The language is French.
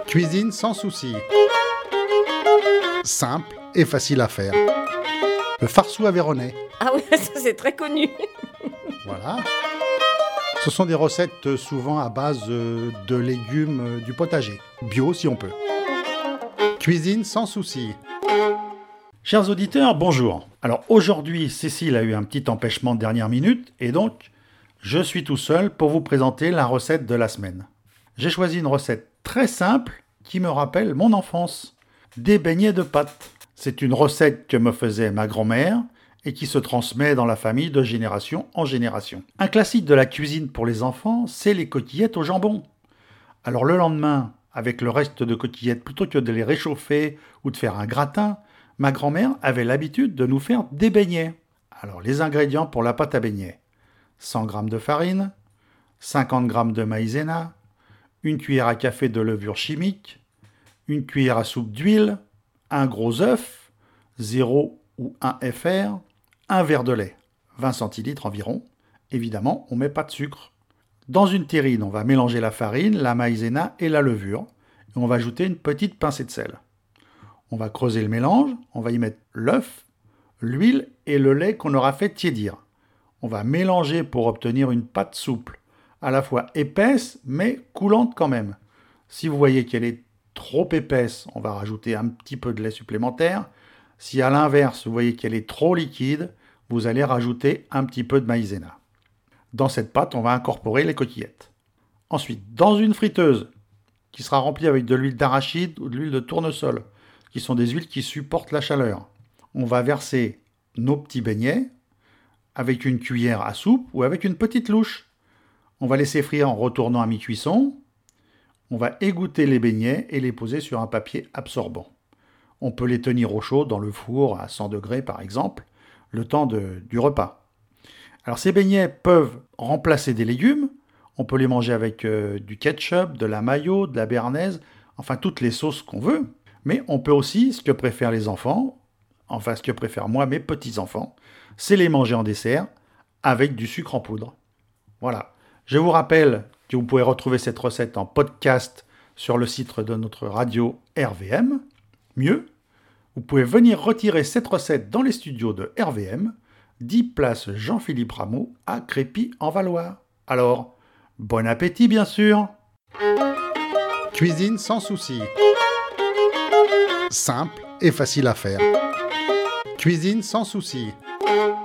Cuisine sans souci. Simple et facile à faire. Le farceau aveyronnais. Ah oui, ça c'est très connu. Voilà. Ce sont des recettes souvent à base de légumes du potager. Bio si on peut. Cuisine sans souci. Chers auditeurs, bonjour. Alors aujourd'hui, Cécile a eu un petit empêchement de dernière minute et donc je suis tout seul pour vous présenter la recette de la semaine. J'ai choisi une recette très simple qui me rappelle mon enfance. Des beignets de pâtes. C'est une recette que me faisait ma grand-mère et qui se transmet dans la famille de génération en génération. Un classique de la cuisine pour les enfants, c'est les coquillettes au jambon. Alors le lendemain, avec le reste de coquillettes, plutôt que de les réchauffer ou de faire un gratin, ma grand-mère avait l'habitude de nous faire des beignets. Alors les ingrédients pour la pâte à beignets. 100 g de farine, 50 g de maïzena, une cuillère à café de levure chimique, une cuillère à soupe d'huile, un gros œuf, 0 ou 1 FR, un verre de lait, 20 centilitres environ. Évidemment, on ne met pas de sucre. Dans une terrine, on va mélanger la farine, la maïzena et la levure. Et on va ajouter une petite pincée de sel. On va creuser le mélange, on va y mettre l'œuf, l'huile et le lait qu'on aura fait tiédir. On va mélanger pour obtenir une pâte souple, à la fois épaisse mais coulante quand même. Si vous voyez qu'elle est trop épaisse, on va rajouter un petit peu de lait supplémentaire. Si à l'inverse, vous voyez qu'elle est trop liquide, vous allez rajouter un petit peu de maïzena. Dans cette pâte, on va incorporer les coquillettes. Ensuite, dans une friteuse qui sera remplie avec de l'huile d'arachide ou de l'huile de tournesol, qui sont des huiles qui supportent la chaleur, on va verser nos petits beignets avec une cuillère à soupe ou avec une petite louche. On va laisser frire en retournant à mi-cuisson. On va égoutter les beignets et les poser sur un papier absorbant. On peut les tenir au chaud dans le four à 100 degrés par exemple, le temps du repas. Alors ces beignets peuvent remplacer des légumes. On peut les manger avec du ketchup, de la mayo, de la béarnaise, enfin toutes les sauces qu'on veut. Mais on peut aussi, ce que préfèrent les enfants, enfin ce que préfèrent moi mes petits-enfants, c'est les manger en dessert avec du sucre en poudre. Voilà. Je vous rappelle que vous pouvez retrouver cette recette en podcast sur le site de notre radio RVM. Mieux, vous pouvez venir retirer cette recette dans les studios de RVM, 10 place Jean-Philippe Rameau à Crépy-en-Valois. Alors, bon appétit bien sûr. Cuisine sans souci. Simple et facile à faire. Cuisine sans souci.